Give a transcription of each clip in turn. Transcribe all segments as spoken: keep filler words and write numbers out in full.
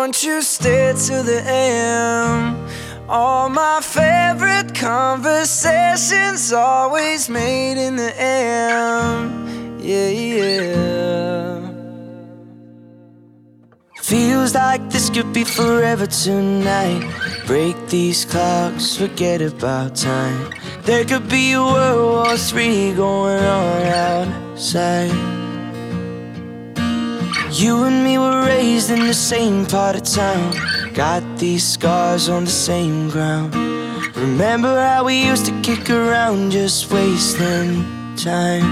Won't you stay till the end? All my favorite conversations always made in the end. Yeah, yeah. Feels like this could be forever tonight. Break these clocks, forget about time. There could be a World War Three going on outside. You and me were raised in the same part of town. Got these scars on the same ground. Remember how we used to kick around, just wasting time.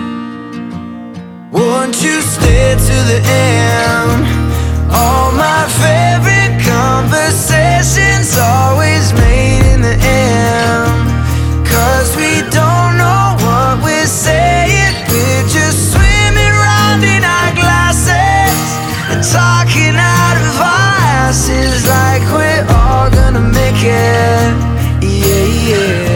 Won't you stay till the end? All my favorite conversations always made in the end. Cause we don't know what we're saying. We're just swimming round in our glasses and talking out of our asses like we're all gonna make it. Yeah,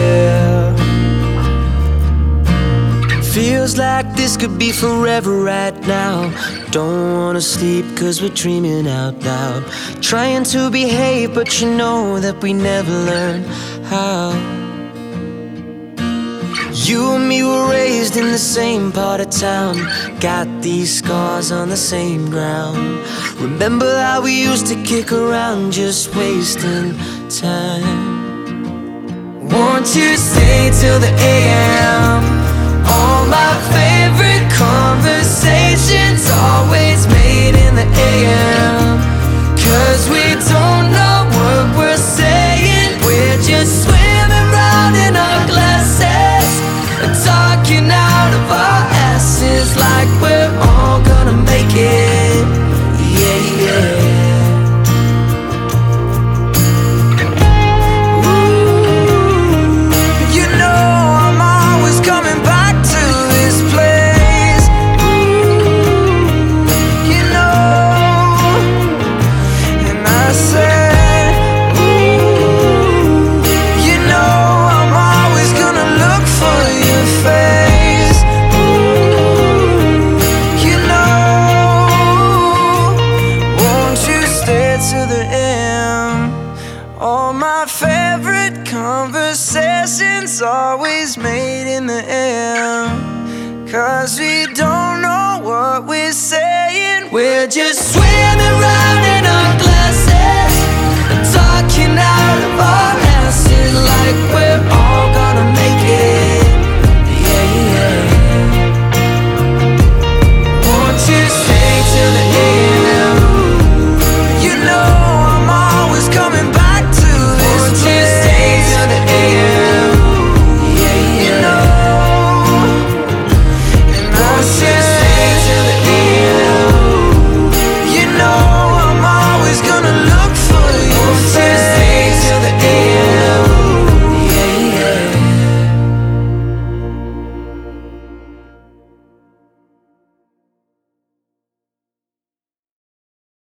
yeah. Feels like this could be forever right now. Don't wanna sleep cause we're dreaming out loud. Trying to behave but you know that we never learn how. You and me were raised in the same part of town. Got these scars on the same ground. Remember how we used to kick around, just wasting time. Won't you stay till the A M? All my favorite conversations always made in the A M. Cause we don't know what we're saying. We're just swimming round in our glasses and talking out of our asses like we're all gonna make it. Yeah, yeah. All my favorite conversations always made in the end. Cause we don't know what we're saying. We're just swimming right